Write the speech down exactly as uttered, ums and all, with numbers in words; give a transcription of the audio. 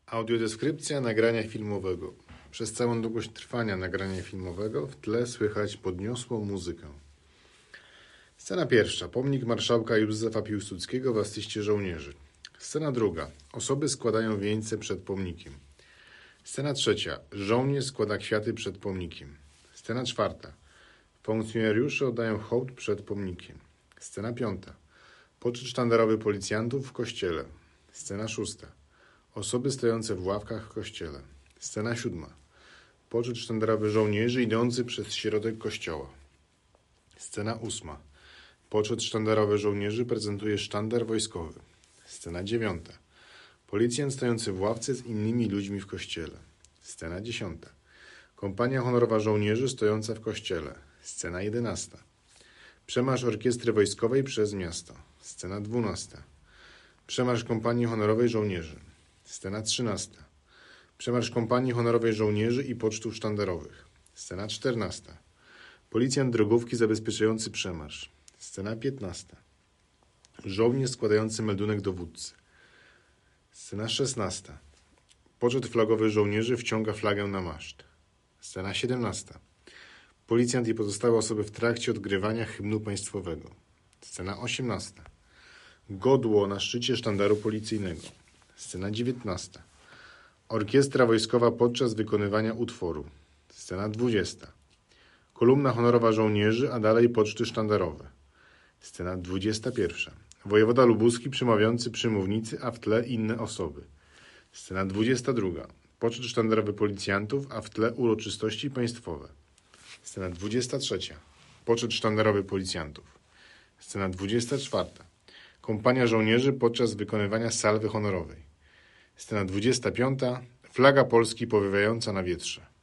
Audiodeskrypcja nagrania filmowego. Przez całą długość trwania nagrania filmowego w tle słychać podniosłą muzykę. Scena pierwsza. Pomnik marszałka Józefa Piłsudskiego w asyście żołnierzy. Scena druga. Osoby składają wieńce przed pomnikiem. Scena trzecia. Żołnierz składa kwiaty przed pomnikiem. Scena czwarta. Funkcjonariusze oddają hołd przed pomnikiem. Scena piąta. Poczet sztandarowy policjantów w kościele. Scena szósta. Osoby stojące w ławkach w kościele. Scena siódma. Poczet sztandarowy żołnierzy idący przez środek kościoła. Scena ósma. Poczet sztandarowy żołnierzy prezentuje sztandar wojskowy. Scena dziewiąta. Policjant stojący w ławce z innymi ludźmi w kościele. Scena dziesiąta. Kompania honorowa żołnierzy stojąca w kościele. Scena jedenasta. Przemarsz orkiestry wojskowej przez miasto. Scena dwunasta. Przemarsz kompanii honorowej żołnierzy. Scena trzynasta. Przemarsz kompanii honorowej żołnierzy i pocztów sztandarowych. Scena czternasta. Policjant drogówki zabezpieczający przemarsz. Scena piętnasta. Żołnierz składający meldunek dowódcy. Scena szesnasta. Poczet flagowy żołnierzy wciąga flagę na maszt. Scena siedemnasta. Policjant i pozostałe osoby w trakcie odgrywania hymnu państwowego. Scena osiemnasta. Godło na szczycie sztandaru policyjnego. Scena dziewiętnasta. Orkiestra wojskowa podczas wykonywania utworu. Scena dwudziesta. Kolumna honorowa żołnierzy, a dalej poczty sztandarowe. Scena dwudziesta pierwsza. Wojewoda lubuski przemawiający przy mównicy, a w tle inne osoby. Scena dwudziesta druga. Poczet sztandarowy policjantów, a w tle uroczystości państwowe. Scena dwudziesta trzecia. Poczet sztandarowy policjantów. Scena dwudziesta czwarta. Kompania żołnierzy podczas wykonywania salwy honorowej. Scena dwudziesta piąta. Flaga Polski powiewająca na wietrze.